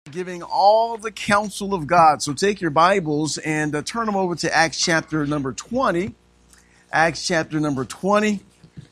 Giving all the counsel of God. So take your Bibles and turn them over to Acts chapter number 20. Acts chapter number 20.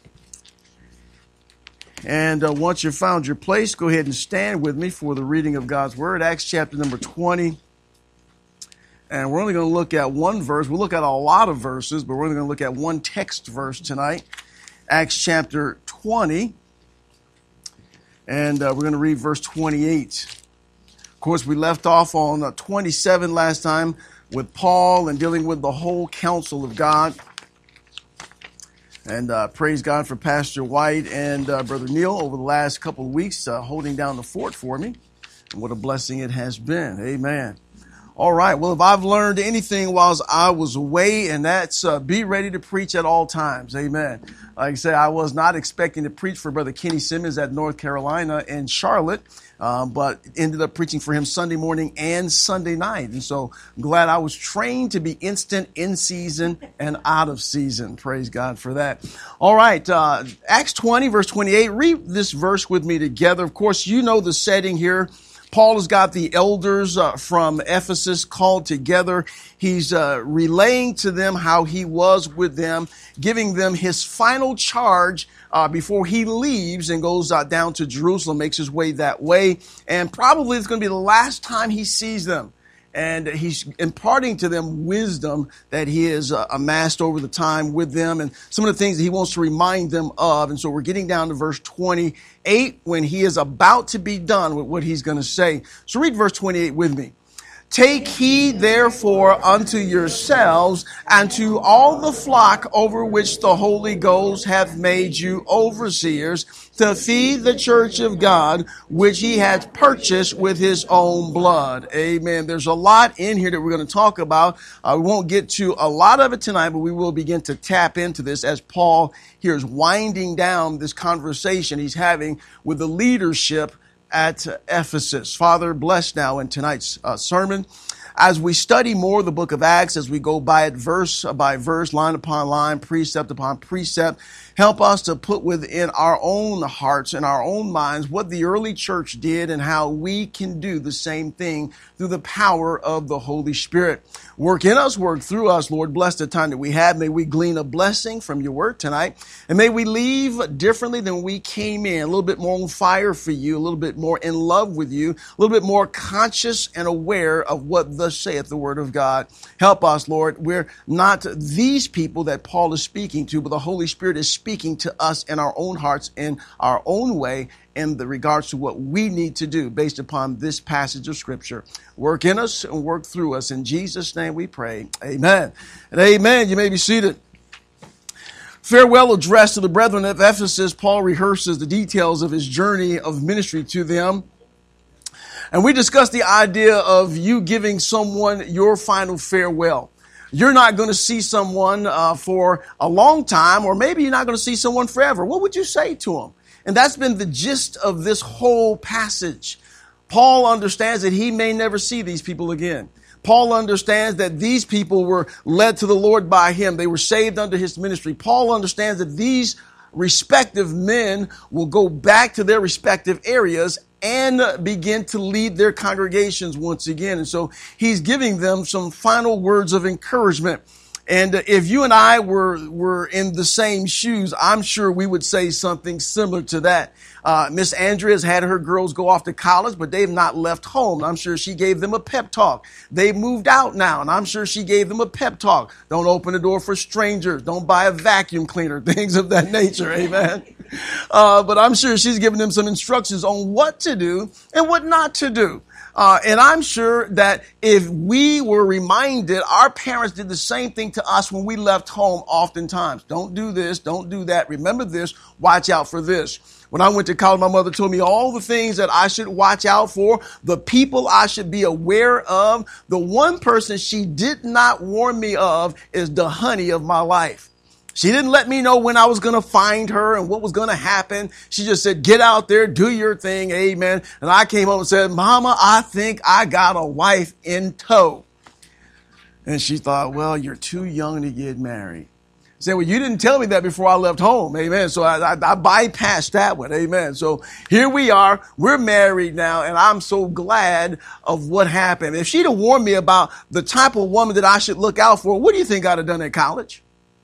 And once you've found your place, go ahead and stand with me for the reading of God's Word. Acts chapter number 20. And we're only going to look at one verse. We'll look at a lot of verses, but we're only going to look at one text verse tonight. Acts chapter 20. And we're going to read verse 28. Of course, we left off on 27 last time with Paul and dealing with the whole counsel of God. And praise God for Pastor White and Brother Neil over the last couple of weeks holding down the fort for me. And what a blessing it has been. Amen. All right. Well, if I've learned anything whilst I was away, and that's be ready to preach at all times. Amen. Like I said, I was not expecting to preach for Brother Kenny Simmons at North Carolina in Charlotte. But ended up preaching for him Sunday morning and Sunday night. And so I'm glad I was trained to be instant, in season, and out of season. Praise God for that. All right. Acts 20, verse 28. Read this verse with me together. Of course, you know the setting here. Paul has got the elders from Ephesus called together. He's relaying to them how he was with them, giving them his final charge before he leaves and goes down to Jerusalem, makes his way that way. And probably it's going to be the last time he sees them. And he's imparting to them wisdom that he has amassed over the time with them and some of the things that he wants to remind them of. And so we're getting down to verse 28 when he is about to be done with what he's going to say. So read verse 28 with me. Take heed, therefore, unto yourselves and to all the flock over which the Holy Ghost hath made you overseers, to feed the church of God, which he hath purchased with his own blood. Amen. There's a lot in here that we're going to talk about. We won't get to a lot of it tonight, but we will begin to tap into this as Paul here is winding down this conversation he's having with the leadership at Ephesus. Father, bless now in tonight's sermon. As we study more of the book of Acts, as we go by it verse by verse, line upon line, precept upon precept, help us to put within our own hearts and our own minds what the early church did and how we can do the same thing through the power of the Holy Spirit. Work in us, work through us, Lord. Bless the time that we have. May we glean a blessing from your word tonight. And may we leave differently than we came in, a little bit more on fire for you, a little bit more in love with you, a little bit more conscious and aware of what thus saith the word of God. Help us, Lord. We're not these people that Paul is speaking to, but the Holy Spirit is speaking to us in our own hearts, in our own way, in the regards to what we need to do based upon this passage of Scripture. Work in us and work through us. In Jesus' name we pray. Amen. And amen. You may be seated. Farewell address to the brethren of Ephesus. Paul rehearses the details of his journey of ministry to them. And we discussed the idea of you giving someone your final farewell. You're not going to see someone for a long time, or maybe you're not going to see someone forever. What would you say to them? And that's been the gist of this whole passage. Paul understands that he may never see these people again. Paul understands that these people were led to the Lord by him. They were saved under his ministry. Paul understands that these respective men will go back to their respective areas and begin to lead their congregations once again. And so he's giving them some final words of encouragement. And if you and I were in the same shoes, I'm sure we would say something similar to that. Miss Andrea has had her girls go off to college, but they've not left home. I'm sure she gave them a pep talk. They moved out now, and I'm sure she gave them a pep talk. Don't open the door for strangers. Don't buy a vacuum cleaner, things of that nature. Amen. But I'm sure she's giving them some instructions on what to do and what not to do. And I'm sure that if we were reminded, our parents did the same thing to us when we left home oftentimes. Don't do this. Don't do that. Remember this. Watch out for this. When I went to college, my mother told me all the things that I should watch out for, the people I should be aware of. The one person she did not warn me of is the honey of my life. She didn't let me know when I was going to find her and what was going to happen. She just said, get out there, do your thing. Amen. And I came home and said, Mama, I think I got a wife in tow. And she thought, well, you're too young to get married. Say, well, you didn't tell me that before I left home. Amen. So I bypassed that one. Amen. So here we are. We're married now, and I'm so glad of what happened. If she'd have warned me about the type of woman that I should look out for, what do you think I'd have done at college?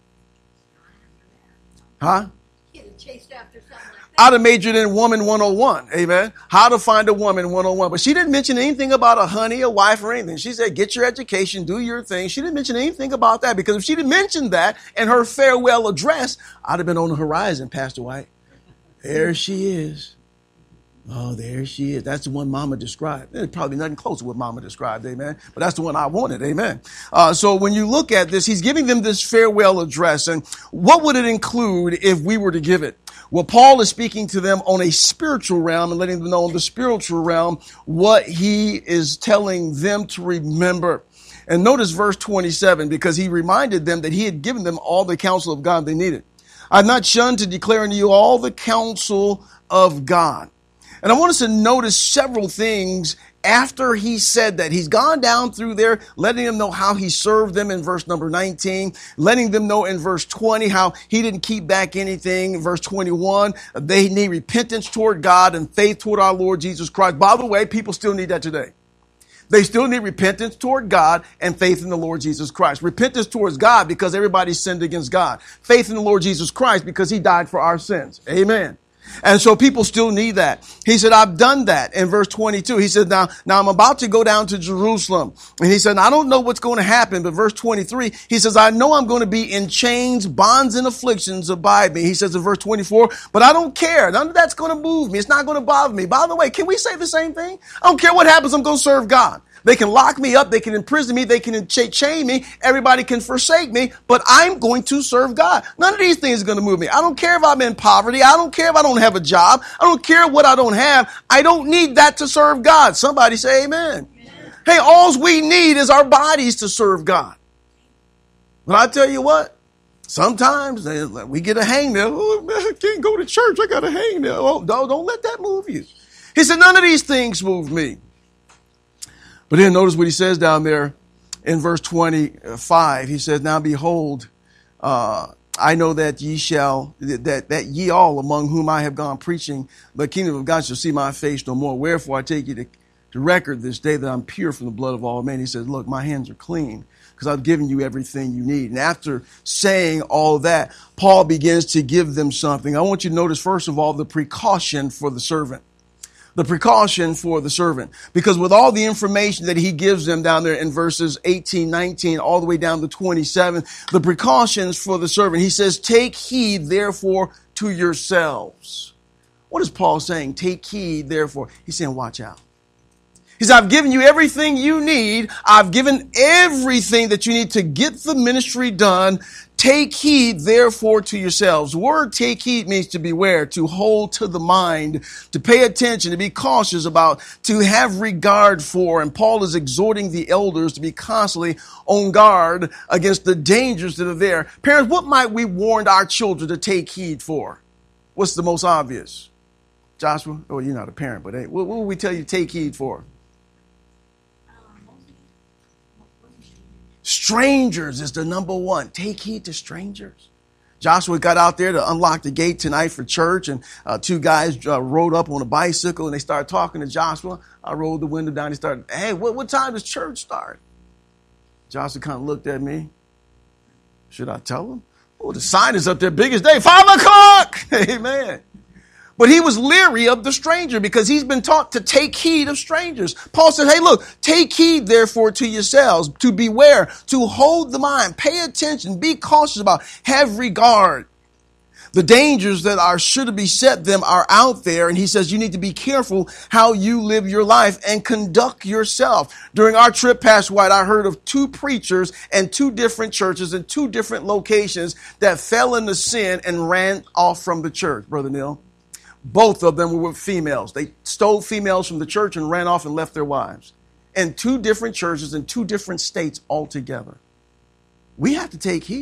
Huh? Chased after something like that. I'd have majored in Woman 101. Amen. How to find a woman 101. But she didn't mention anything about a honey, a wife, or anything. She said, get your education, do your thing. She didn't mention anything about that, because if she didn't mention that in her farewell address, I'd have been on the horizon, Pastor White. There she is. Oh, there she is. That's the one Mama described. There's probably nothing close to what Mama described, amen. But that's the one I wanted, amen. So when you look at this, he's giving them this farewell address. And what would it include if we were to give it? Well, Paul is speaking to them on a spiritual realm and letting them know in the spiritual realm what he is telling them to remember. And notice verse 27, because he reminded them that he had given them all the counsel of God they needed. I've not shunned to declare unto you all the counsel of God. And I want us to notice several things after he said that. He's gone down through there, letting them know how he served them in verse number 19, letting them know in verse 20 how he didn't keep back anything. Verse 21, they need repentance toward God and faith toward our Lord Jesus Christ. By the way, people still need that today. They still need repentance toward God and faith in the Lord Jesus Christ. Repentance towards God because everybody sinned against God. Faith in the Lord Jesus Christ because he died for our sins. Amen. And so people still need that. He said, I've done that in verse 22. He said, now I'm about to go down to Jerusalem. And he said, I don't know what's going to happen. But verse 23, he says, I know I'm going to be in chains, bonds, and afflictions abide me. He says in verse 24, but I don't care. None of that's going to move me. It's not going to bother me. By the way, can we say the same thing? I don't care what happens. I'm going to serve God. They can lock me up. They can imprison me. They can chain me. Everybody can forsake me, but I'm going to serve God. None of these things are going to move me. I don't care if I'm in poverty. I don't care if I don't have a job. I don't care what I don't have. I don't need that to serve God. Somebody say amen. Amen. Hey, all we need is our bodies to serve God. But I tell you what, sometimes we get a hangnail. Oh, man, I can't go to church. I got a hangnail. Oh, don't let that move you. He said, none of these things move me. But then notice what he says down there in verse 25. He says, now behold, I know that that ye all among whom I have gone preaching the kingdom of God shall see my face no more. Wherefore I take you to record this day that I'm pure from the blood of all men. He says, look, my hands are clean because I've given you everything you need. And after saying all that, Paul begins to give them something. I want you to notice, first of all, the precaution for the servant. The precaution for the servant. Because with all the information that he gives them down there in verses 18, 19, all the way down to 27, the precautions for the servant. He says, take heed, therefore, to yourselves. What is Paul saying? Take heed, therefore. He's saying, watch out. He says, I've given you everything you need. I've given everything that you need to get the ministry done. Take heed, therefore, to yourselves. The word take heed means to beware, to hold to the mind, to pay attention, to be cautious about, to have regard for. And Paul is exhorting the elders to be constantly on guard against the dangers that are there. Parents, what might we warn our children to take heed for? What's the most obvious? Joshua? Oh, you're not a parent, but hey, what will we tell you to take heed for? Strangers is the number one. Take heed to strangers. Joshua got out there to unlock the gate tonight for church, and two guys rode up on a bicycle, and they started talking to Joshua. I rolled the window down. He started, hey, what time does church start? Joshua kind of looked at me. Should I tell him? Oh, the sign is up there, big as day, 5 o'clock. Amen. But he was leery of the stranger because he's been taught to take heed of strangers. Paul said, hey, look, take heed, therefore, to yourselves, to beware, to hold the mind, pay attention, be cautious about, have regard. The dangers that are sure to beset them are out there. And he says you need to be careful how you live your life and conduct yourself. During our trip past White, I heard of 2 preachers and 2 different churches in 2 different locations that fell into sin and ran off from the church, Brother Neil. Both of them were with females. They stole females from the church and ran off and left their wives. And 2 different churches in 2 different states altogether. We have to take heed.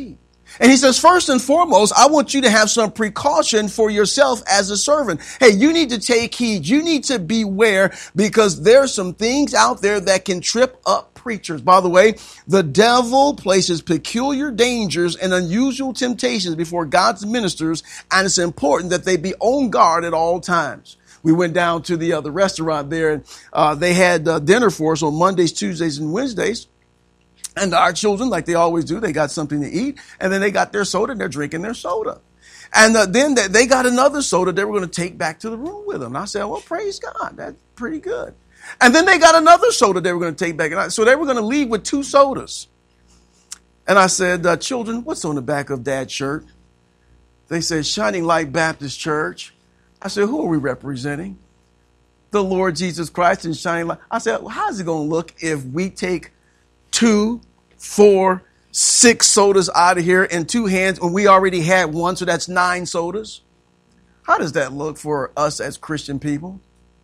And he says, first and foremost, I want you to have some precaution for yourself as a servant. Hey, you need to take heed. You need to beware because there's some things out there that can trip up preachers. By the way, the devil places peculiar dangers and unusual temptations before God's ministers, and it's important that they be on guard at all times. We went down to the restaurant there, and they had dinner for us on Mondays, Tuesdays, and Wednesdays. And our children, like they always do, they got something to eat, and then they got their soda, and they're drinking their soda. And then they got another soda they were going to take back to the room with them. And I said, well, praise God. That's pretty good. And then they got another soda they were going to take back. So they were going to leave with 2 sodas. And I said, children, what's on the back of Dad's shirt? They said, Shining Light Baptist Church. I said, who are we representing? The Lord Jesus Christ and Shining Light. I said, well, how's it going to look if we take 2, 4, 6 sodas out of here in 2 hands when we already had 1, so that's 9 sodas? How does that look for us as Christian people?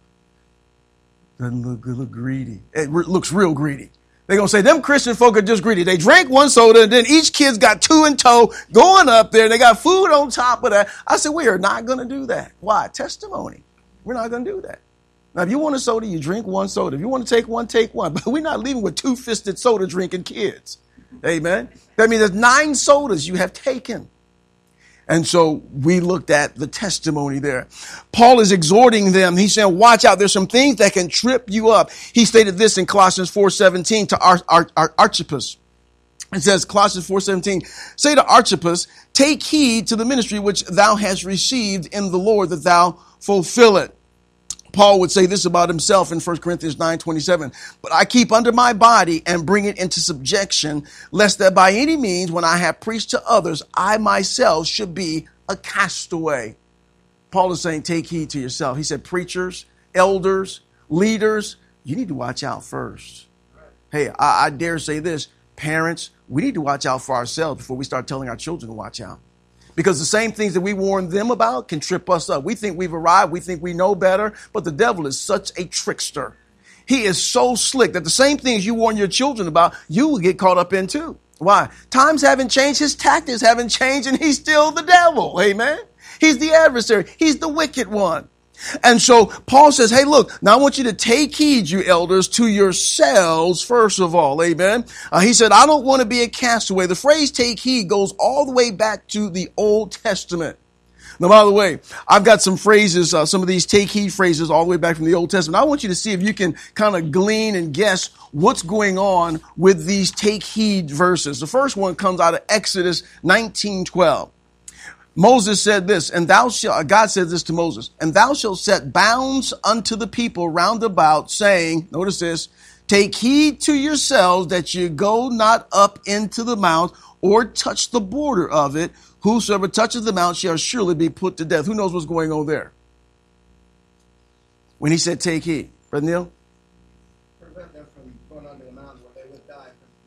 Doesn't look good, look greedy. It looks real greedy. They're going to say, them Christian folk are just greedy. They drank 1 soda, and then each kid's got 2 in tow going up there, and they got food on top of that. I said, we are not going to do that. Why? Testimony. We're not going to do that. Now, if you want a soda, you drink 1 soda. If you want to take 1, take 1. But we're not leaving with 2-fisted soda drinking kids. Amen. That means there's 9 sodas you have taken. And so we looked at the testimony there. Paul is exhorting them. He's saying, watch out. There's some things that can trip you up. He stated this in Colossians 4:17 to Archippus. It says, Colossians 4:17, say to Archippus, take heed to the ministry which thou hast received in the Lord, that thou fulfill it. Paul would say this about himself in 1 Corinthians 9:27, but I keep under my body and bring it into subjection, lest that by any means, when I have preached to others, I myself should be a castaway. Paul is saying, take heed to yourself. He said, preachers, elders, leaders, you need to watch out first. Hey, I dare say this, parents, we need to watch out for ourselves before we start telling our children to watch out. Because the same things that we warn them about can trip us up. We think we've arrived. We think we know better. But the devil is such a trickster. He is so slick that the same things you warn your children about, you will get caught up in too. Why? Times haven't changed. His tactics haven't changed, and he's still the devil. Amen. He's the adversary. He's the wicked one. And so Paul says, hey, look, now I want you to take heed, you elders, to yourselves, first of all. Amen. He said, I don't want to be a castaway. The phrase take heed goes all the way back to the Old Testament. Now, by the way, I've got some phrases, some of these take heed phrases all the way back from the Old Testament. I want you to see if you can kind of glean and guess what's going on with these take heed verses. The first one comes out of Exodus 19:12. Moses said this, and God said this to Moses, and thou shalt set bounds unto the people round about, saying, notice this, take heed to yourselves that you go not up into the mount or touch the border of it. Whosoever touches the mount shall surely be put to death. Who knows what's going on there? When he said take heed. Brother Neil? Prevent them from going under the mountain where they would die.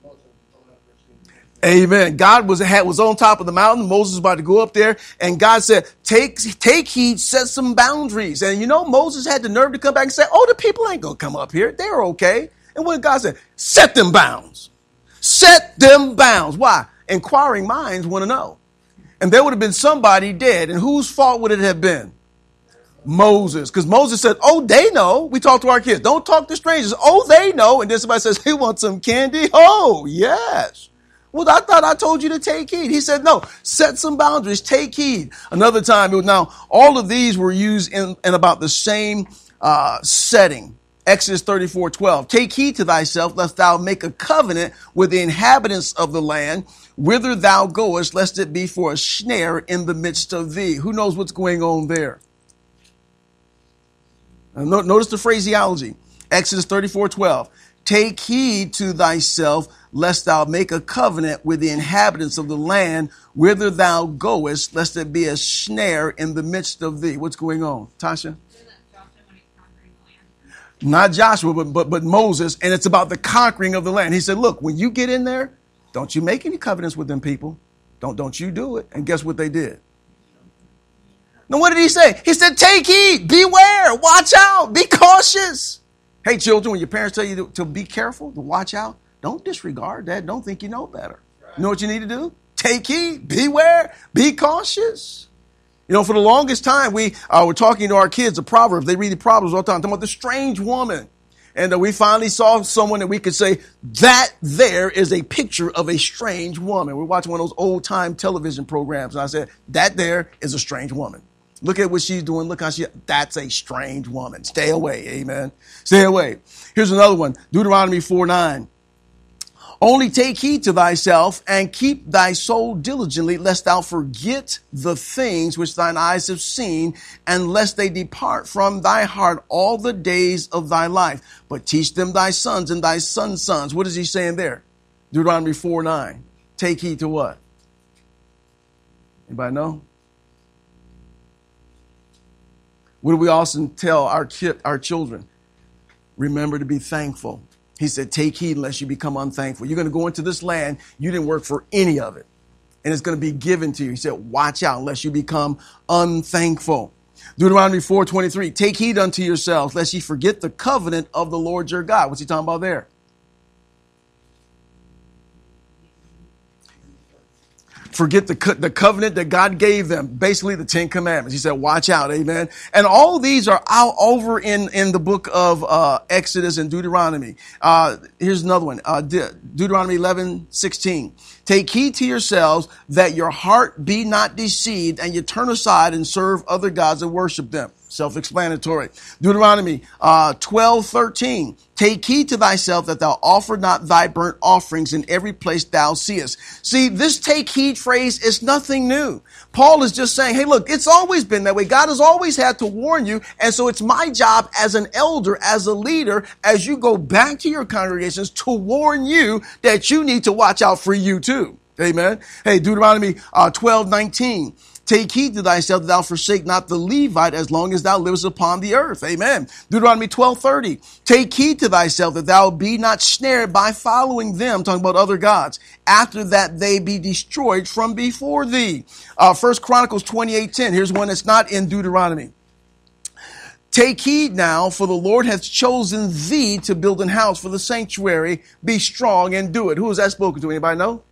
Amen. God was on top of the mountain. Moses was about to go up there. And God said, take heed, set some boundaries. And you know, Moses had the nerve to come back and say, oh, the people ain't going to come up here. They're okay. And what God said, set them bounds. Set them bounds. Why? Inquiring minds want to know. And there would have been somebody dead. And whose fault would it have been? Moses. Because Moses said, oh, they know. We talk to our kids. Don't talk to strangers. Oh, they know. And then somebody says, he wants some candy. Oh, yes. Well, I thought I told you to take heed. He said, no, set some boundaries, take heed. Another time, now, all of these were used in about the same setting. Exodus 34:12. Take heed to thyself, lest thou make a covenant with the inhabitants of the land, whither thou goest, lest it be for a snare in the midst of thee. Who knows what's going on there? Notice the phraseology. Exodus 34:12. Take heed to thyself, lest thou make a covenant with the inhabitants of the land, whither thou goest, lest it be a snare in the midst of thee. What's going on? Tasha? Not Joshua, but Moses, and it's about the conquering of the land. He said, look, when you get in there, don't you make any covenants with them people. Don't you do it. And guess what they did? Now, what did he say? He said, take heed, beware, watch out, be cautious. Hey, children, when your parents tell you to be careful, to watch out, don't disregard that. Don't think you know better. You know what you need to do? Take heed, beware, be cautious. You know, for the longest time, we were talking to our kids, the Proverbs. They read the Proverbs all the time, talking about the strange woman. And we finally saw someone that we could say, that there is a picture of a strange woman. We're watching one of those old time television programs. And I said, that there is a strange woman. Look at what she's doing. Look how that's a strange woman. Stay away. Amen. Stay away. Here's another one. Deuteronomy 4:9. Only take heed to thyself and keep thy soul diligently, lest thou forget the things which thine eyes have seen, and lest they depart from thy heart all the days of thy life. But teach them thy sons and thy sons' sons. What is he saying there? Deuteronomy 4:9. Take heed to what? Anybody know? What do we often tell our children? Remember to be thankful. He said, take heed lest you become unthankful. You're going to go into this land. You didn't work for any of it. And it's going to be given to you. He said, watch out lest you become unthankful. Deuteronomy 4:23, take heed unto yourselves lest ye forget the covenant of the Lord your God. What's he talking about there? Forget the covenant that God gave them, basically the 10 Commandments. He said, watch out, amen. And all these are out over in the book of Exodus and Deuteronomy. Here's another one, Deuteronomy 11:16. Take heed to yourselves that your heart be not deceived, and you turn aside and serve other gods and worship them. Self-explanatory. Deuteronomy 12:13. Take heed to thyself that thou offer not thy burnt offerings in every place thou seest. See, this take heed phrase is nothing new. Paul is just saying, hey, look, it's always been that way. God has always had to warn you. And so it's my job as an elder, as a leader, as you go back to your congregations to warn you that you need to watch out for you too. Amen. Hey, Deuteronomy 12:19. Take heed to thyself that thou forsake not the Levite as long as thou livest upon the earth. Amen. Deuteronomy 12:30. Take heed to thyself that thou be not snared by following them, talking about other gods, after that they be destroyed from before thee. 1 Chronicles 28:10. Here's one that's not in Deuteronomy. Take heed now, for the Lord hath chosen thee to build an house for the sanctuary. Be strong and do it. Who is that spoken to? Anybody know?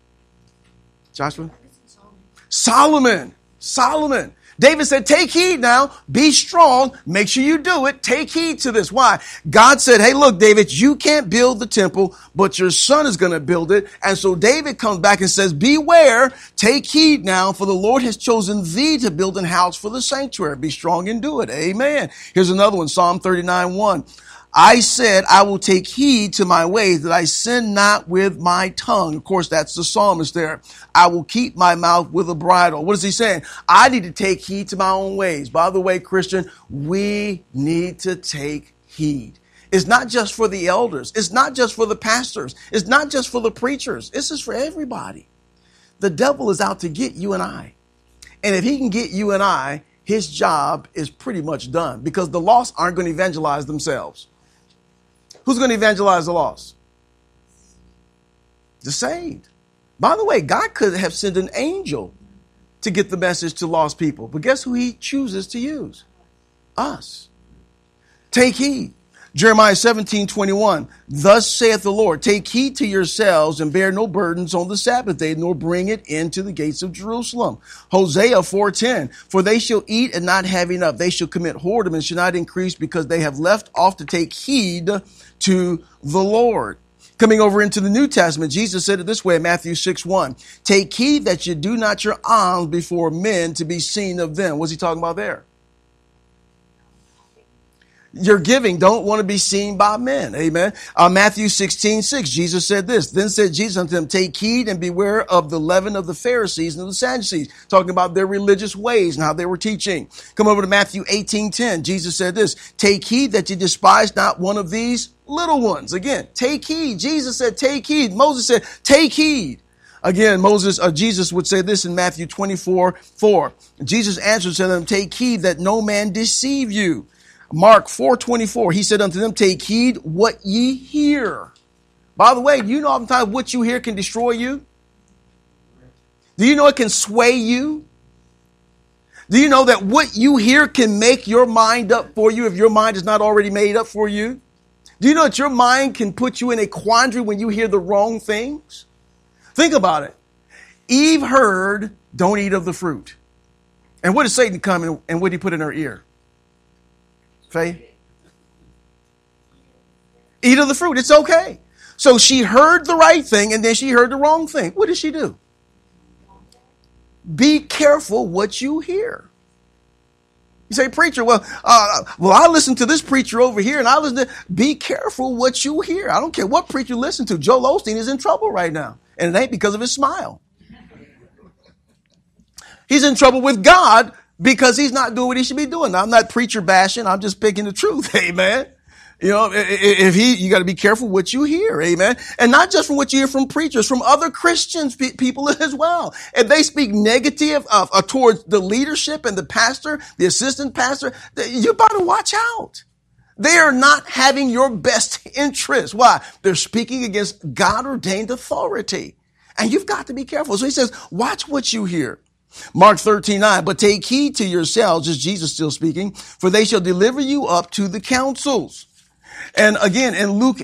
Joshua? Solomon. David said, take heed now, be strong, make sure you do it, take heed to this. Why? God said, hey, look, David, you can't build the temple, but your son is going to build it. And so David comes back and says, beware, take heed now, for the Lord has chosen thee to build an house for the sanctuary. Be strong and do it. Amen. Here's another one, Psalm 39:1. I said, I will take heed to my ways that I sin not with my tongue. Of course, that's the psalmist there. I will keep my mouth with a bridle. What is he saying? I need to take heed to my own ways. By the way, Christian, we need to take heed. It's not just for the elders. It's not just for the pastors. It's not just for the preachers. This is for everybody. The devil is out to get you and I. And if he can get you and I, his job is pretty much done because the lost aren't going to evangelize themselves. Who's going to evangelize the lost? The saved. By the way, God could have sent an angel to get the message to lost people. But guess who he chooses to use? Us. Take heed. Jeremiah 17:21. Thus saith the Lord, take heed to yourselves and bear no burdens on the Sabbath day, nor bring it into the gates of Jerusalem. Hosea 4:10. For they shall eat and not have enough. They shall commit whoredom and shall not increase because they have left off to take heed to the Lord. Coming over into the New Testament, Jesus said it this way in Matthew 6:1. Take heed that you do not your alms before men to be seen of them. What's he talking about there? Your giving don't want to be seen by men. Amen. Matthew 16:6, Jesus said this. Then said Jesus unto them, take heed and beware of the leaven of the Pharisees and of the Sadducees, talking about their religious ways and how they were teaching. Come over to Matthew 18:10. Jesus said this, take heed that you despise not one of these little ones. Again, take heed. Jesus said, take heed. Moses said, take heed. Again, Jesus would say this in Matthew 24:4. Jesus answered to them, take heed that no man deceive you. Mark 4:24, he said unto them, take heed what ye hear. By the way, you know oftentimes what you hear can destroy you? Do you know it can sway you? Do you know that what you hear can make your mind up for you if your mind is not already made up for you? Do you know that your mind can put you in a quandary when you hear the wrong things? Think about it. Eve heard, don't eat of the fruit. And what did Satan come and what did he put in her ear? Faith? Eat of the fruit. It's okay. So she heard the right thing and then she heard the wrong thing. What did she do? Be careful what you hear. You say, preacher, well, I listen to this preacher over here and I listen to, be careful what you hear. I don't care what preacher you listen to. Joel Osteen is in trouble right now. And it ain't because of his smile. He's in trouble with God because he's not doing what he should be doing. Now, I'm not preacher bashing. I'm just speaking the truth. Amen. You know, you got to be careful what you hear. Amen. And not just from what you hear from preachers, from other Christians, people as well. If they speak negative towards the leadership and the pastor, the assistant pastor, you better watch out. They are not having your best interest. Why? They're speaking against God ordained authority. And you've got to be careful. So he says, watch what you hear. Mark 13:9, but take heed to yourselves, is Jesus still speaking, for they shall deliver you up to the councils. And again, in Luke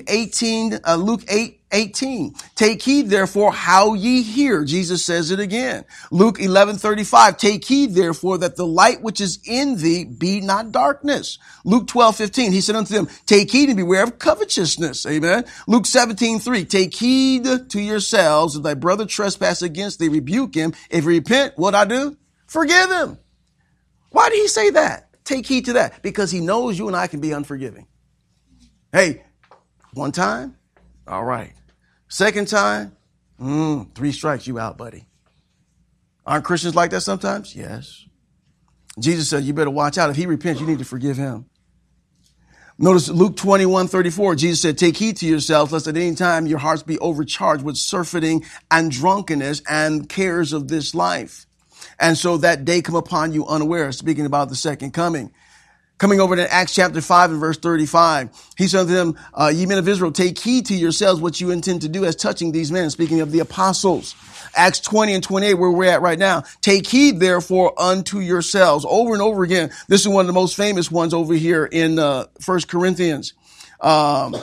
8:18, take heed therefore how ye hear. Jesus says it again. Luke 11:35, take heed therefore that the light which is in thee be not darkness. Luke 12:15, he said unto them, take heed and beware of covetousness. Amen. Luke 17:3, take heed to yourselves, if thy brother trespass against thee, rebuke him. If he repent, what I do? Forgive him. Why did he say that? Take heed to that. Because he knows you and I can be unforgiving. Hey, one time, all right. Second time, 3 strikes, you out, buddy. Aren't Christians like that sometimes? Yes. Jesus said, you better watch out. If he repents, you need to forgive him. Notice Luke 21:34, Jesus said, take heed to yourselves, lest at any time your hearts be overcharged with surfeiting and drunkenness and cares of this life. And so that day come upon you unaware, speaking about the second coming. Coming over to Acts chapter 5 and verse 35, he said to them, ye men of Israel, take heed to yourselves what you intend to do as touching these men, speaking of the apostles. Acts 20 and 28, where we're at right now, take heed therefore unto yourselves. Over and over again, this is one of the most famous ones over here in 1 Corinthians. 1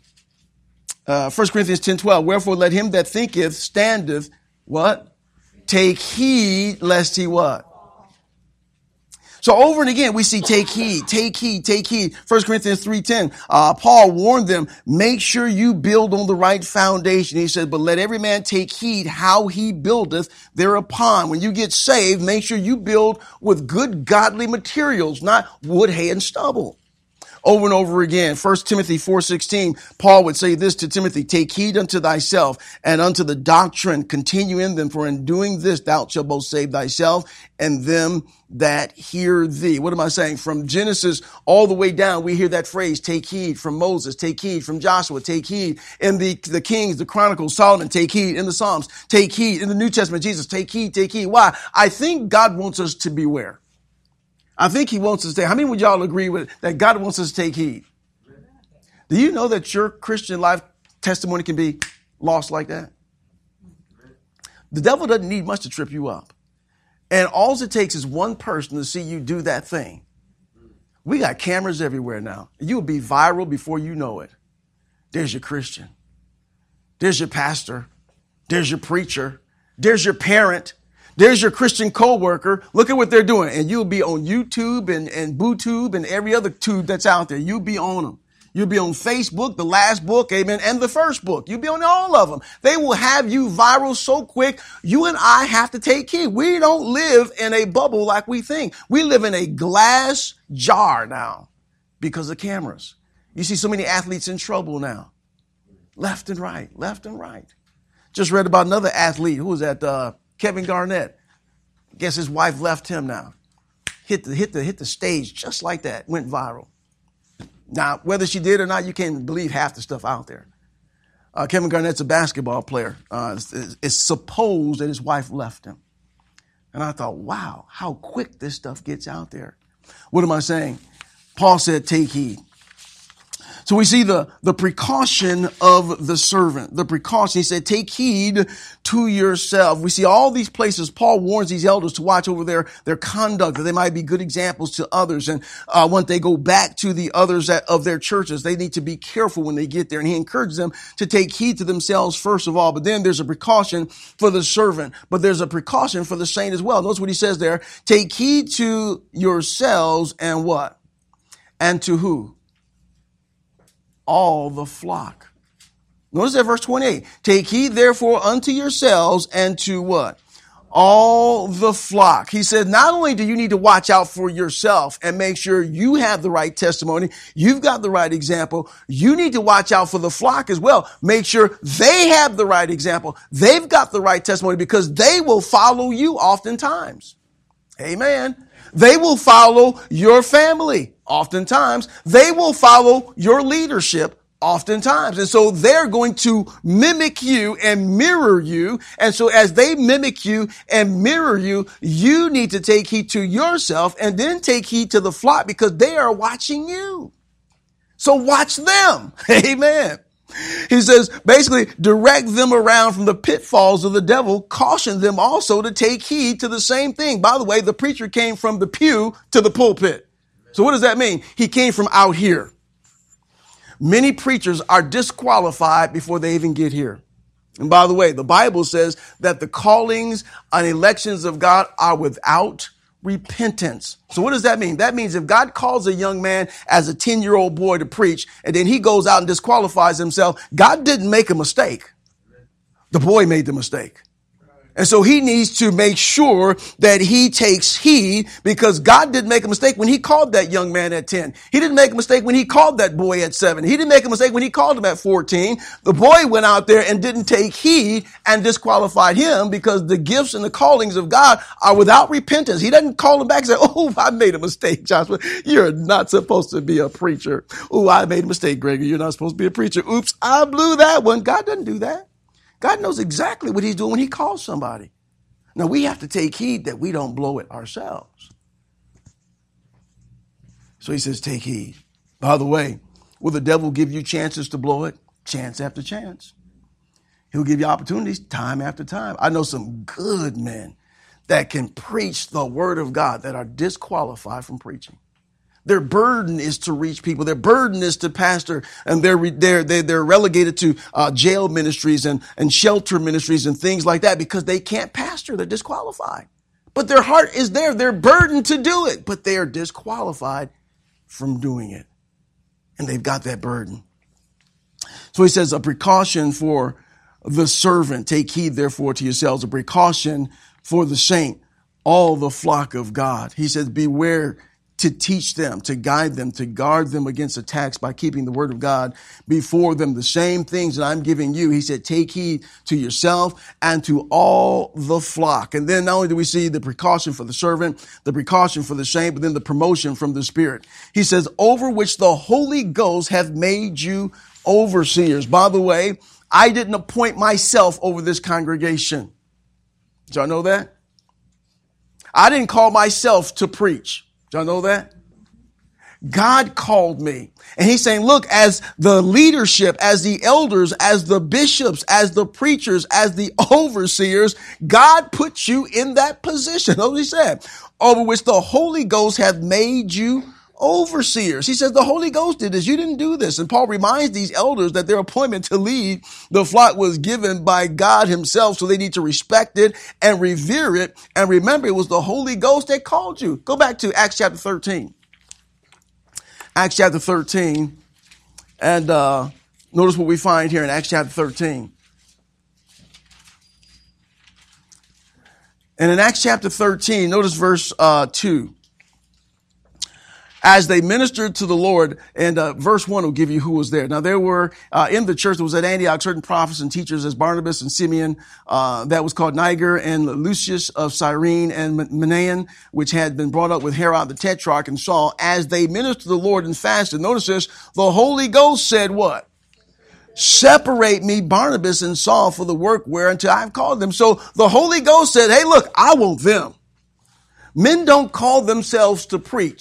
Corinthians 10:12, wherefore let him that thinketh standeth, what? Take heed lest he what? So over and again, we see take heed, take heed, take heed. 1 Corinthians 3:10, Paul warned them, make sure you build on the right foundation. He said, but let every man take heed how he buildeth thereupon. When you get saved, make sure you build with good godly materials, not wood, hay, and stubble. Over and over again, 1 Timothy 4:16, Paul would say this to Timothy, take heed unto thyself and unto the doctrine, continue in them, for in doing this thou shalt both save thyself and them that hear thee. What am I saying? From Genesis all the way down, we hear that phrase, take heed. From Moses, take heed. From Joshua, take heed. In the Kings, the Chronicles, Solomon, take heed. In the Psalms, take heed. In the New Testament, Jesus, take heed, take heed. Why? I think God wants us to beware. I think he wants us to, how many would y'all agree with that God wants us to take heed? Do you know that your Christian life testimony can be lost like that? The devil doesn't need much to trip you up. And all it takes is one person to see you do that thing. We got cameras everywhere now. You'll be viral before you know it. There's your Christian. There's your pastor. There's your preacher. There's your parent. There's your Christian coworker. Look at what they're doing. And you'll be on YouTube and BooTube and every other tube that's out there. You'll be on them. You'll be on Facebook, the last book, amen, and the first book. You'll be on all of them. They will have you viral so quick. You and I have to take heed. We don't live in a bubble like we think. We live in a glass jar now because of cameras. You see so many athletes in trouble now. Left and right, left and right. Just read about another athlete. Who was that? Kevin Garnett. Guess his wife left him now. Hit the stage just like that. Went viral. Now, whether she did or not, you can't believe half the stuff out there. Kevin Garnett's a basketball player. It's supposed that his wife left him. And I thought, wow, how quick this stuff gets out there. What am I saying? Paul said, take heed. So we see the precaution of the servant, the precaution. He said, take heed to yourself. We see all these places. Paul warns these elders to watch over their conduct, that they might be good examples to others. And when they go back to the others of their churches, they need to be careful when they get there. And he encourages them to take heed to themselves first of all. But then there's a precaution for the servant, but there's a precaution for the saint as well. Notice what he says there. Take heed to yourselves and what? And to who? All the flock. Notice that verse 28. Take heed therefore unto yourselves and to what? All the flock. He said, not only do you need to watch out for yourself and make sure you have the right testimony, you've got the right example, you need to watch out for the flock as well. Make sure they have the right example. They've got the right testimony because they will follow you oftentimes. Amen. They will follow your family. Oftentimes, they will follow your leadership oftentimes. And so they're going to mimic you and mirror you. And so as they mimic you and mirror you, you need to take heed to yourself and then take heed to the flock because they are watching you. So watch them. Amen. He says, basically, direct them around from the pitfalls of the devil. Caution them also to take heed to the same thing. By the way, the preacher came from the pew to the pulpit. So what does that mean? He came from out here. Many preachers are disqualified before they even get here. And by the way, the Bible says that the callings and elections of God are without repentance. So what does that mean? That means if God calls a young man as a 10-year-old boy to preach, and then he goes out and disqualifies himself, God didn't make a mistake. The boy made the mistake. And so he needs to make sure that he takes heed because God didn't make a mistake when he called that young man at 10. He didn't make a mistake when he called that boy at 7. He didn't make a mistake when he called him at 14. The boy went out there and didn't take heed and disqualified him because the gifts and the callings of God are without repentance. He doesn't call him back and say, oh, I made a mistake, Joshua. You're not supposed to be a preacher. Oh, I made a mistake, Gregory. You're not supposed to be a preacher. Oops, I blew that one. God doesn't do that. God knows exactly what he's doing when he calls somebody. Now, we have to take heed that we don't blow it ourselves. So he says, take heed. By the way, will the devil give you chances to blow it? Chance after chance. He'll give you opportunities time after time. I know some good men that can preach the word of God that are disqualified from preaching. Their burden is to reach people. Their burden is to pastor, and they're relegated to jail ministries and shelter ministries and things like that because they can't pastor. They're disqualified. But their heart is there. They're burdened to do it, but they are disqualified from doing it. And they've got that burden. So he says, a precaution for the servant. Take heed, therefore, to yourselves. A precaution for the saint, all the flock of God. He says, beware to teach them, to guide them, to guard them against attacks by keeping the word of God before them. The same things that I'm giving you. He said, take heed to yourself and to all the flock. And then not only do we see the precaution for the servant, the precaution for the saint, but then the promotion from the Spirit. He says, over which the Holy Ghost hath made you overseers. By the way, I didn't appoint myself over this congregation. Did y'all know that? I didn't call myself to preach. Y'all know that? God called me. And he's saying, look, as the leadership, as the elders, as the bishops, as the preachers, as the overseers, God put you in that position. That's what he said. Over which the Holy Ghost hath made you overseers. He says the Holy Ghost did this. You didn't do this. And Paul reminds these elders that their appointment to lead the flock was given by God himself. So they need to respect it and revere it. And remember, it was the Holy Ghost that called you. Go back to Acts chapter 13. Acts chapter 13. And notice what we find here in Acts chapter 13. And in Acts chapter 13, notice verse 2. As they ministered to the Lord, and verse 1 will give you who was there. Now, there were in the church that was at Antioch certain prophets and teachers as Barnabas and Simeon, that was called Niger, and Lucius of Cyrene, and Manaen, which had been brought up with Herod the Tetrarch and Saul. As they ministered to the Lord and fasted, notice this, the Holy Ghost said what? Separate me, Barnabas and Saul, for the work whereunto I've called them. So the Holy Ghost said, hey, look, I want them. Men don't call themselves to preach.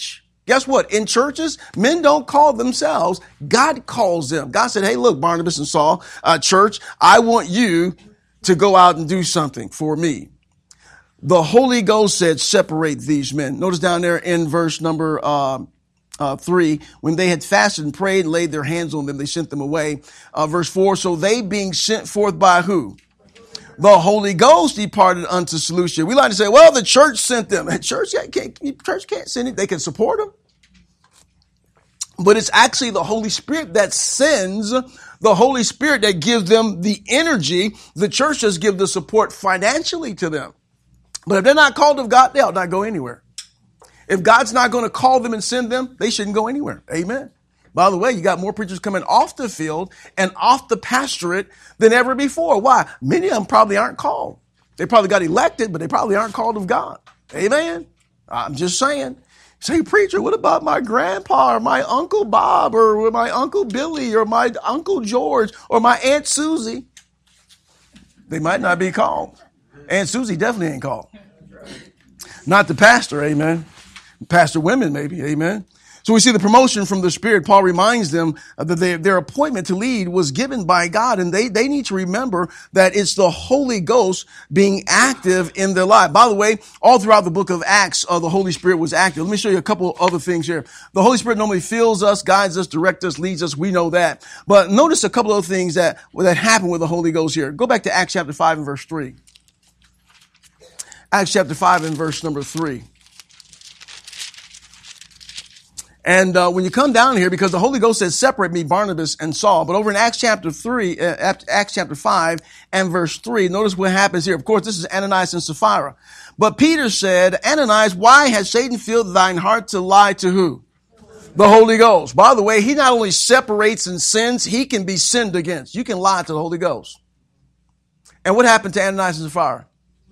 Guess what? In churches, men don't call themselves. God calls them. God said, hey, look, Barnabas and Saul, church, I want you to go out and do something for me. The Holy Ghost said, separate these men. Notice down there in verse number 3, when they had fasted and prayed and laid their hands on them, they sent them away. Verse 4, so they being sent forth by who? The Holy Ghost departed unto Seleucia. We like to say, well, the church sent them. And church can't send it. They can support them. But it's actually the Holy Spirit that sends, the Holy Spirit that gives them the energy. The church just give the support financially to them. But if they're not called of God, they'll not go anywhere. If God's not going to call them and send them, they shouldn't go anywhere. Amen. By the way, you got more preachers coming off the field and off the pastorate than ever before. Why? Many of them probably aren't called. They probably got elected, but they probably aren't called of God. Amen. I'm just saying. Say, preacher, what about my grandpa or my Uncle Bob or my Uncle Billy or my Uncle George or my Aunt Susie? They might not be called. Aunt Susie definitely ain't called. Not the pastor, amen. Pastor women maybe, amen. So we see the promotion from the Spirit. Paul reminds them that their appointment to lead was given by God, and they need to remember that it's the Holy Ghost being active in their life. By the way, all throughout the book of Acts, the Holy Spirit was active. Let me show you a couple other things here. The Holy Spirit normally fills us, guides us, directs us, leads us. We know that. But notice a couple of things that happen with the Holy Ghost here. Go back to Acts chapter 5 and verse 3. Acts chapter 5 and verse number 3. And when you come down here, because the Holy Ghost says, separate me, Barnabas and Saul. But over in Acts chapter 5 and verse 3, notice what happens here. Of course, this is Ananias and Sapphira. But Peter said, Ananias, why has Satan filled thine heart to lie to who? The Holy Ghost. By the way, he not only separates and sins, he can be sinned against. You can lie to the Holy Ghost. And what happened to Ananias and Sapphira?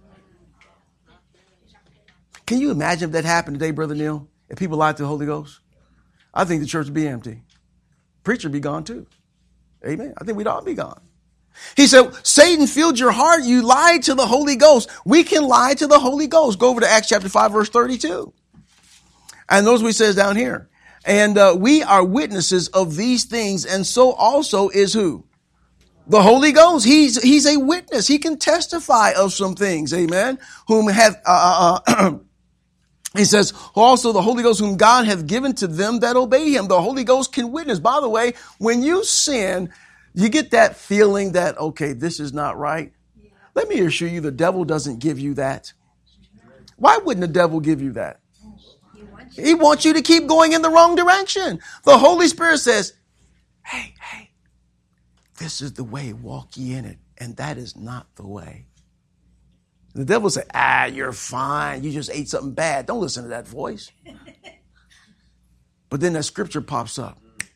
Can you imagine if that happened today, Brother Neil? If people lied to the Holy Ghost? I think the church would be empty. Preacher would be gone too. Amen. I think we'd all be gone. He said, Satan filled your heart. You lied to the Holy Ghost. We can lie to the Holy Ghost. Go over to Acts chapter 5, verse 32. And notice what he says down here. And we are witnesses of these things. And so also is who? The Holy Ghost. He's a witness. He can testify of some things. Amen. Whom have, he says, also the Holy Ghost whom God hath given to them that obey him. The Holy Ghost can witness. By the way, when you sin, you get that feeling that, okay, this is not right. Yeah. Let me assure you, the devil doesn't give you that. Why wouldn't the devil give you that? He wants you to keep going in the wrong direction. The Holy Spirit says, hey, this is the way, walk ye in it. And that is not the way. The devil say, you're fine. You just ate something bad. Don't listen to that voice. But then that scripture pops up.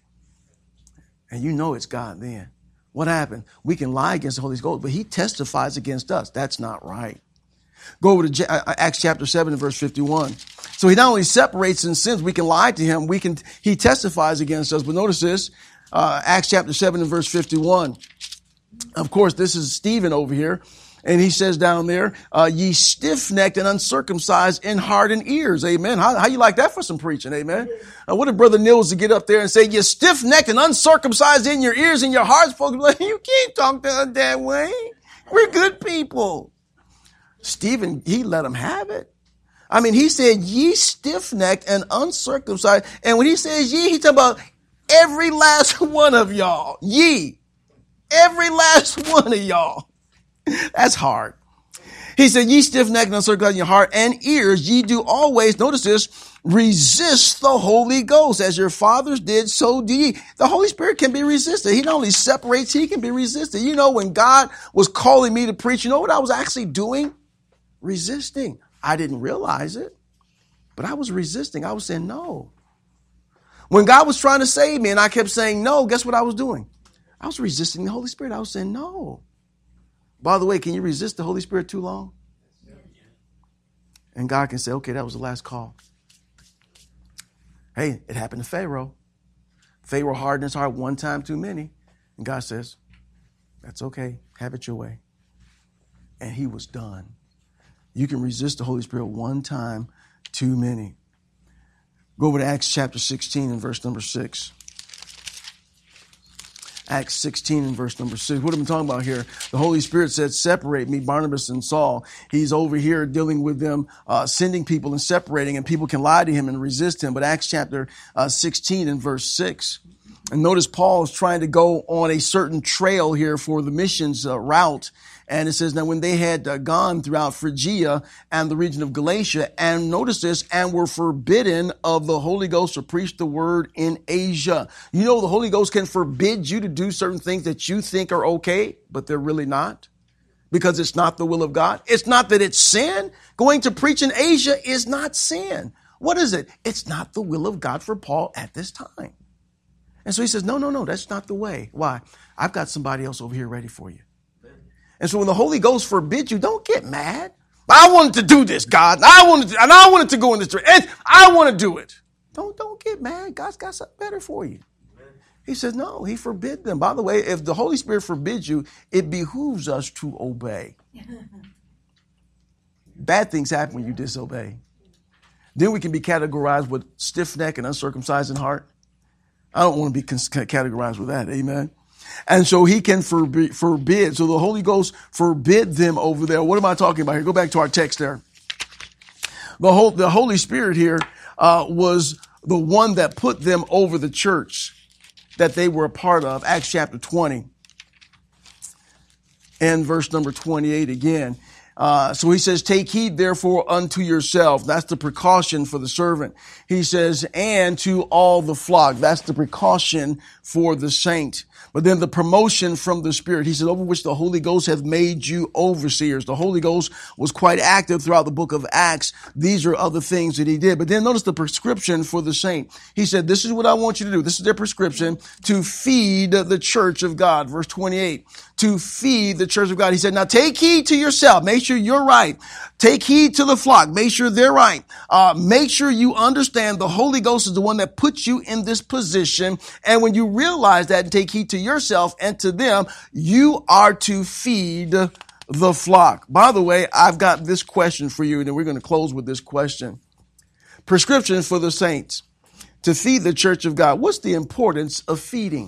And you know it's God then. What happened? We can lie against the Holy Ghost, but he testifies against us. That's not right. Go over to Acts chapter 7 and verse 51. So he not only separates in sins, we can lie to him. He testifies against us. But notice this, Acts chapter 7 and verse 51. Of course, this is Stephen over here. And he says down there, ye stiff-necked and uncircumcised in heart and ears. Amen. How you like that for some preaching? Amen. What if Brother Neil was to get up there and say, you're stiff-necked and uncircumcised in your ears and your hearts? Folks like, you can't talk to us that way. We're good people. Stephen, he let him have it. I mean, he said, ye stiff-necked and uncircumcised. And when he says ye, he's talking about every last one of y'all. Ye. Every last one of y'all. That's hard. He said, ye stiff-necked and uncircumcised in your heart and ears, ye do always, notice this, resist the Holy Ghost. As your fathers did, so do ye. The Holy Spirit can be resisted. He not only separates, he can be resisted. You know, when God was calling me to preach, you know what I was actually doing? Resisting. I didn't realize it, but I was resisting. I was saying no. When God was trying to save me and I kept saying no, guess what I was doing? I was resisting the Holy Spirit. I was saying no. By the way, can you resist the Holy Spirit too long? And God can say, okay, that was the last call. Hey, it happened to Pharaoh. Pharaoh hardened his heart one time too many. And God says, that's okay. Have it your way. And he was done. You can resist the Holy Spirit one time too many. Go over to Acts chapter 16 and verse number 6. Acts 16 and verse number 6. What am I talking about here? The Holy Spirit said, separate me, Barnabas and Saul. He's over here dealing with them, sending people and separating, and people can lie to him and resist him. But Acts chapter 16 and verse 6. And notice Paul is trying to go on a certain trail here for the missions route. And it says, now when they had gone throughout Phrygia and the region of Galatia, and notice this, and were forbidden of the Holy Ghost to preach the word in Asia. You know, the Holy Ghost can forbid you to do certain things that you think are okay, but they're really not, because it's not the will of God. It's not that it's sin. Going to preach in Asia is not sin. What is it? It's not the will of God for Paul at this time. And so he says, no, that's not the way. Why? I've got somebody else over here ready for you. And so when the Holy Ghost forbids you, don't get mad. I wanted to do this, God. I wanted to go in this direction. I want to do it. Don't get mad. God's got something better for you. He says, no, he forbid them. By the way, if the Holy Spirit forbids you, it behooves us to obey. Bad things happen when you disobey. Then we can be categorized with stiff neck and uncircumcised in heart. I don't want to be categorized with that. Amen. And so he can forbid. So the Holy Ghost forbid them over there. What am I talking about here? Go back to our text there. The Holy Spirit here was the one that put them over the church that they were a part of. Acts chapter 20 and verse number 28 again. So he says, take heed therefore unto yourself. That's the precaution for the servant. He says, and to all the flock. That's the precaution for the saint. But then the promotion from the Spirit. He said, over which the Holy Ghost hath made you overseers. The Holy Ghost was quite active throughout the book of Acts. These are other things that he did. But then notice the prescription for the saint. He said, this is what I want you to do. This is their prescription, to feed the church of God. Verse 28, to feed the church of God. He said, now take heed to yourself. Make sure you're right. Take heed to the flock. Make sure they're right. Make sure you understand the Holy Ghost is the one that puts you in this position. And when you realize that and take heed to yourself and to them, you are to feed the flock. By the way, I've got this question for you, and then we're going to close with this question. Prescription for the saints to feed the church of God. What's the importance of feeding?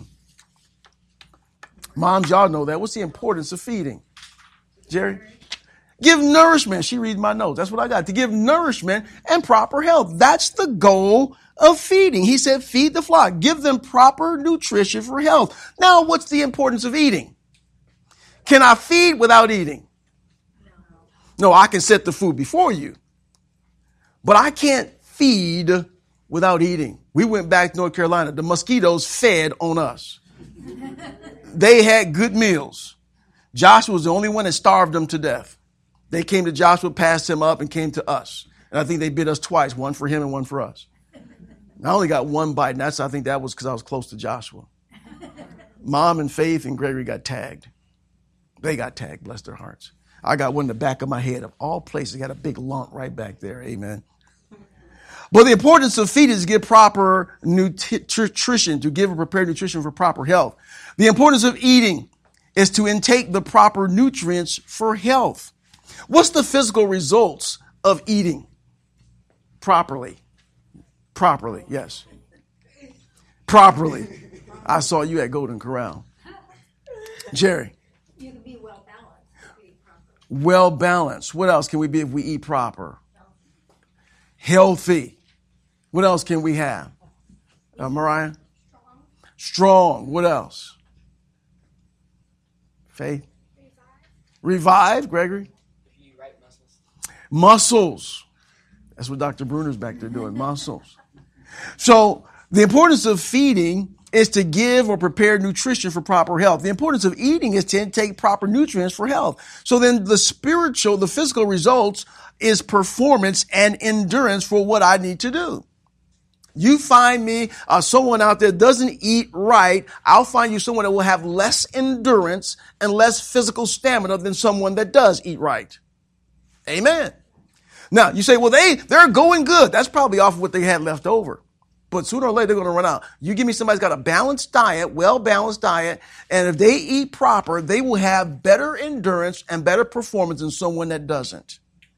Moms, y'all know that. What's the importance of feeding? Jerry? Give nourishment. She reads my notes. That's what I got. To give nourishment and proper health. That's the goal of feeding. He said, feed the flock. Give them proper nutrition for health. Now, what's the importance of eating? Can I feed without eating? No, I can set the food before you. But I can't feed without eating. We went back to North Carolina. The mosquitoes fed on us. They had good meals. Joshua was the only one that starved them to death. They came to Joshua, passed him up, and came to us. And I think they bit us twice, one for him and one for us. I only got one bite, and I think that was because I was close to Joshua. Mom and Faith and Gregory got tagged. They got tagged, bless their hearts. I got one in the back of my head. Of all places, got a big lump right back there. Amen. But the importance of feeding is to give proper nutrition, to give a prepared nutrition for proper health. The importance of eating is to intake the proper nutrients for health. What's the physical results of eating properly? Properly, yes. Properly. I saw you at Golden Corral. Jerry. You can be well balanced if you eat properly. Well balanced. What else can we be if we eat proper? Healthy. What else can we have? Mariah? Strong. What else? Faith? Revive, Gregory? Muscles. That's what Dr. Bruner's back there doing, muscles. So the importance of feeding is to give or prepare nutrition for proper health. The importance of eating is to intake proper nutrients for health. So then the physical results is performance and endurance for what I need to do. You find me someone out there doesn't eat right, I'll find you someone that will have less endurance and less physical stamina than someone that does eat right. Amen. Now, you say, well, they're going good. That's probably off of what they had left over. But sooner or later, they're going to run out. You give me somebody who's got a balanced diet, well-balanced diet, and if they eat proper, they will have better endurance and better performance than someone that doesn't.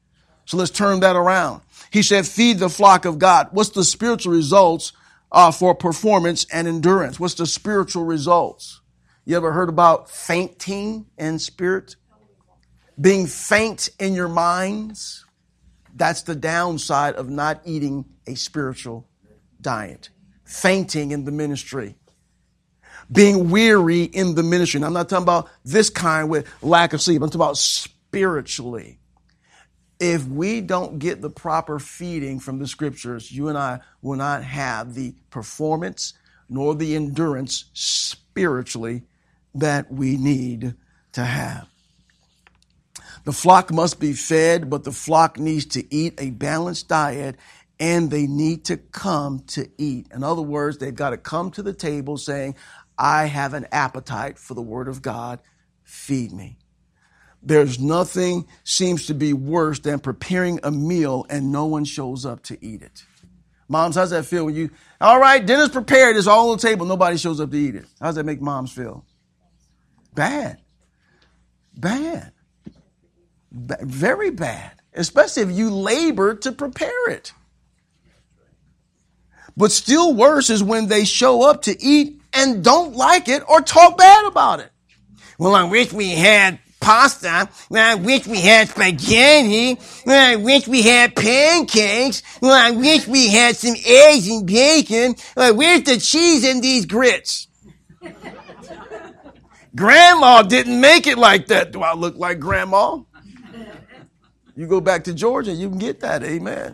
So let's turn that around. He said, feed the flock of God. What's the spiritual results for performance and endurance? What's the spiritual results? You ever heard about fainting in spirit? Being faint in your minds? That's the downside of not eating a spiritual diet. Fainting in the ministry. Being weary in the ministry. And I'm not talking about this kind with lack of sleep. I'm talking about spiritually. If we don't get the proper feeding from the scriptures, you and I will not have the performance nor the endurance spiritually that we need to have. The flock must be fed, but the flock needs to eat a balanced diet, and they need to come to eat. In other words, they've got to come to the table saying, I have an appetite for the word of God. Feed me. There's nothing seems to be worse than preparing a meal and no one shows up to eat it. Moms, how's that feel when you, all right, dinner's prepared, it's all on the table, nobody shows up to eat it? How's that make moms feel? Bad. Bad. Very bad. Especially if you labor to prepare it. But still worse is when they show up to eat and don't like it or talk bad about it. Well, I wish we had pasta. Well, I wish we had spaghetti. Well, I wish we had pancakes. Well, I wish we had some eggs and bacon. Well, where's the cheese in these grits? Grandma didn't make it like that. Do I look like grandma? You go back to Georgia, you can get that. Amen.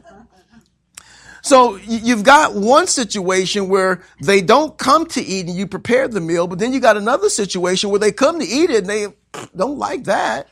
So you've got one situation where they don't come to eat and you prepare the meal, but then you got another situation where they come to eat it and they don't like that.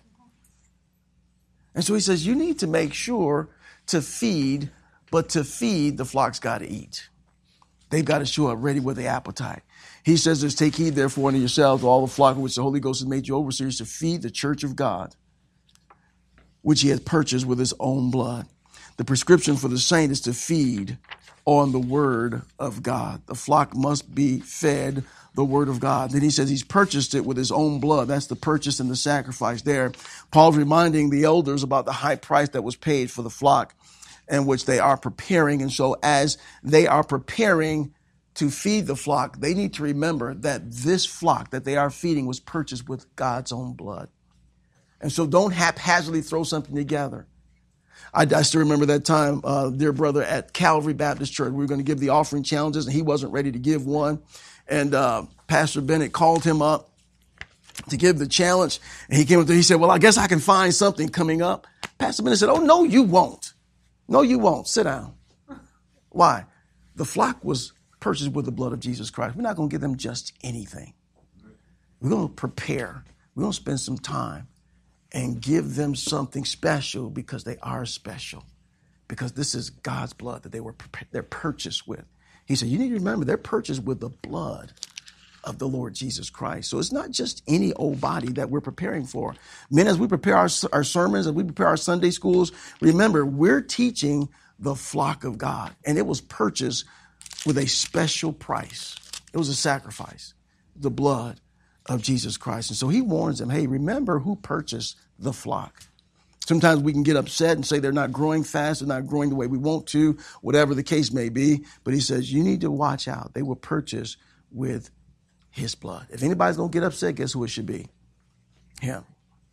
And so he says, you need to make sure to feed, but to feed, the flock's got to eat. They've got to show up ready with the appetite. He says, take heed therefore unto yourselves, all the flock of which the Holy Ghost has made you overseers, to feed the church of God, which he has purchased with his own blood. The prescription for the saint is to feed on the word of God. The flock must be fed the word of God. Then he says he's purchased it with his own blood. That's the purchase and the sacrifice there. Paul's reminding the elders about the high price that was paid for the flock in which they are preparing. And so as they are preparing to feed the flock, they need to remember that this flock that they are feeding was purchased with God's own blood. And so don't haphazardly throw something together. I still remember that time, dear brother, at Calvary Baptist Church. We were going to give the offering challenges, and he wasn't ready to give one. And Pastor Bennett called him up to give the challenge. And he came up there. He said, well, I guess I can find something coming up. Pastor Bennett said, oh, no, you won't. No, you won't. Sit down. Why? The flock was purchased with the blood of Jesus Christ. We're not going to give them just anything. We're going to prepare. We're going to spend some time and give them something special because they are special. Because this is God's blood that they're purchased with. He said, you need to remember, they're purchased with the blood of the Lord Jesus Christ. So it's not just any old body that we're preparing for. Men, as we prepare our sermons, as we prepare our Sunday schools, remember, we're teaching the flock of God. And it was purchased with a special price. It was a sacrifice, the blood of Jesus Christ. And so he warns them, hey, remember who purchased the flock. Sometimes we can get upset and say they're not growing fast, they're not growing the way we want to, whatever the case may be. But he says, you need to watch out. They were purchased with his blood. If anybody's going to get upset, guess who it should be? Him.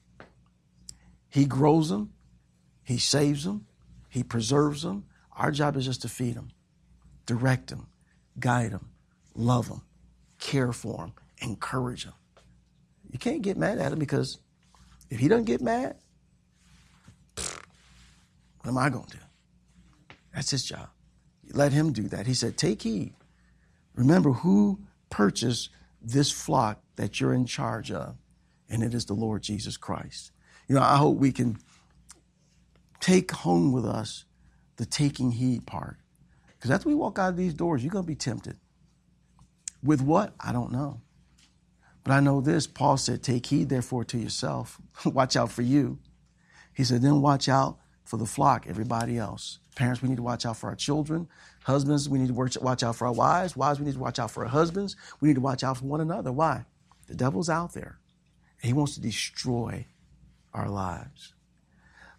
He grows them. He saves them. He preserves them. Our job is just to feed them, direct them, guide them, love them, care for them, encourage them. You can't get mad at him because if he doesn't get mad, what am I going to do? That's his job. Let him do that. He said, take heed. Remember who purchased this flock that you're in charge of, and it is the Lord Jesus Christ. You know, I hope we can take home with us the taking heed part. Because after we walk out of these doors, you're going to be tempted. With what? I don't know. But I know this. Paul said, take heed, therefore, to yourself. Watch out for you. He said, then watch out for the flock, everybody else. Parents, we need to watch out for our children. Husbands, we need to watch out for our wives. Wives, we need to watch out for our husbands. We need to watch out for one another. Why? The devil's out there. And he wants to destroy our lives.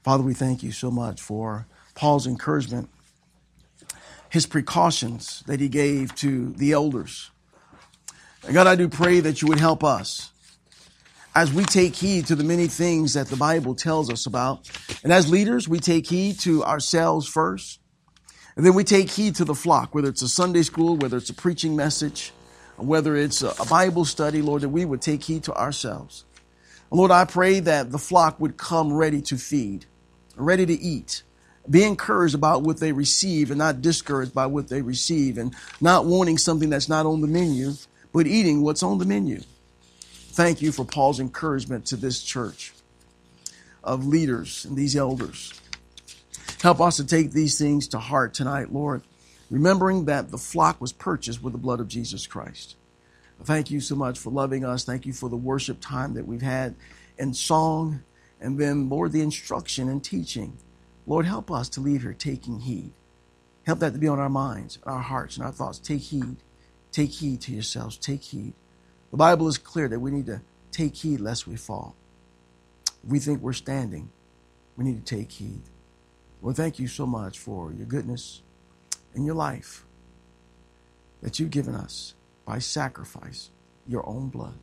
Father, we thank you so much for Paul's encouragement, his precautions that he gave to the elders. And God, I do pray that you would help us as we take heed to the many things that the Bible tells us about. And as leaders, we take heed to ourselves first. And then we take heed to the flock, whether it's a Sunday school, whether it's a preaching message, whether it's a Bible study, Lord, that we would take heed to ourselves. And Lord, I pray that the flock would come ready to feed, ready to eat, be encouraged about what they receive and not discouraged by what they receive, and not wanting something that's not on the menu, but eating what's on the menu. Thank you for Paul's encouragement to this church of leaders and these elders. Help us to take these things to heart tonight, Lord, remembering that the flock was purchased with the blood of Jesus Christ. Thank you so much for loving us. Thank you for the worship time that we've had in song, and then, Lord, the instruction and teaching. Lord, help us to leave here taking heed. Help that to be on our minds, our hearts, and our thoughts. Take heed. Take heed to yourselves. Take heed. The Bible is clear that we need to take heed lest we fall. If we think we're standing, we need to take heed. Lord, thank you so much for your goodness and your life that you've given us by sacrifice, your own blood.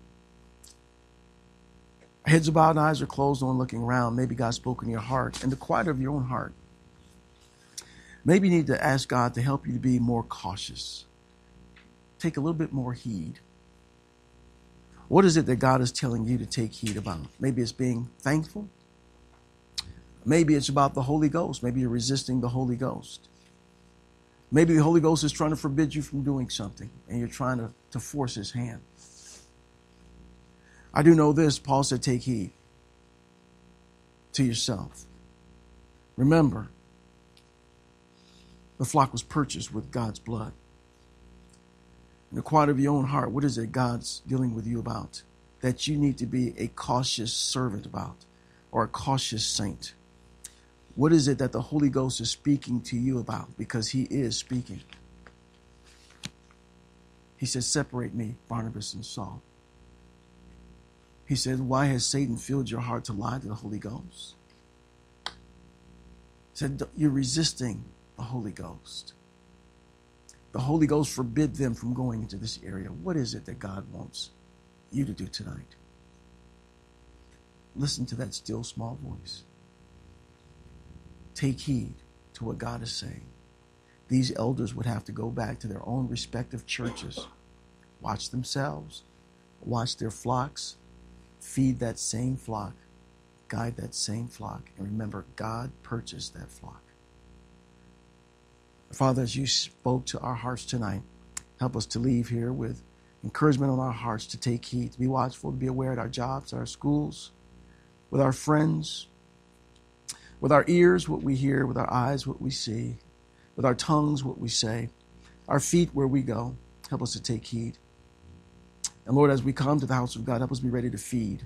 Heads are bowed and eyes are closed, on looking around. Maybe God spoke in your heart, in the quiet of your own heart. Maybe you need to ask God to help you to be more cautious. Take a little bit more heed. What is it that God is telling you to take heed about? Maybe it's being thankful. Maybe it's about the Holy Ghost. Maybe you're resisting the Holy Ghost. Maybe the Holy Ghost is trying to forbid you from doing something, and you're trying to force his hand. I do know this. Paul said, take heed to yourself. Remember, the flock was purchased with God's blood. In the quiet of your own heart, what is it God's dealing with you about that you need to be a cautious servant about, or a cautious saint? What is it that the Holy Ghost is speaking to you about? Because he is speaking. He said, separate me, Barnabas and Saul. He said, why has Satan filled your heart to lie to the Holy Ghost? He said, you're resisting the Holy Ghost. The Holy Ghost forbid them from going into this area. What is it that God wants you to do tonight? Listen to that still small voice. Take heed to what God is saying. These elders would have to go back to their own respective churches, watch themselves, watch their flocks, feed that same flock, guide that same flock, and remember, God purchased that flock. Father, as you spoke to our hearts tonight, help us to leave here with encouragement on our hearts to take heed, to be watchful, to be aware at our jobs, our schools, with our friends, with our ears, what we hear, with our eyes, what we see, with our tongues, what we say, our feet, where we go. Help us to take heed. And Lord, as we come to the house of God, help us be ready to feed.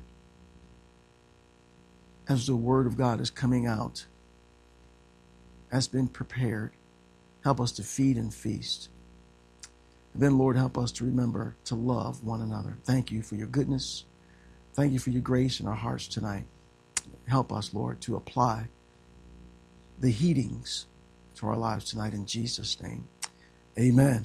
As the word of God is coming out, has been prepared, help us to feed and feast. And then, Lord, help us to remember to love one another. Thank you for your goodness. Thank you for your grace in our hearts tonight. Help us, Lord, to apply the heedings to our lives tonight in Jesus' name. Amen.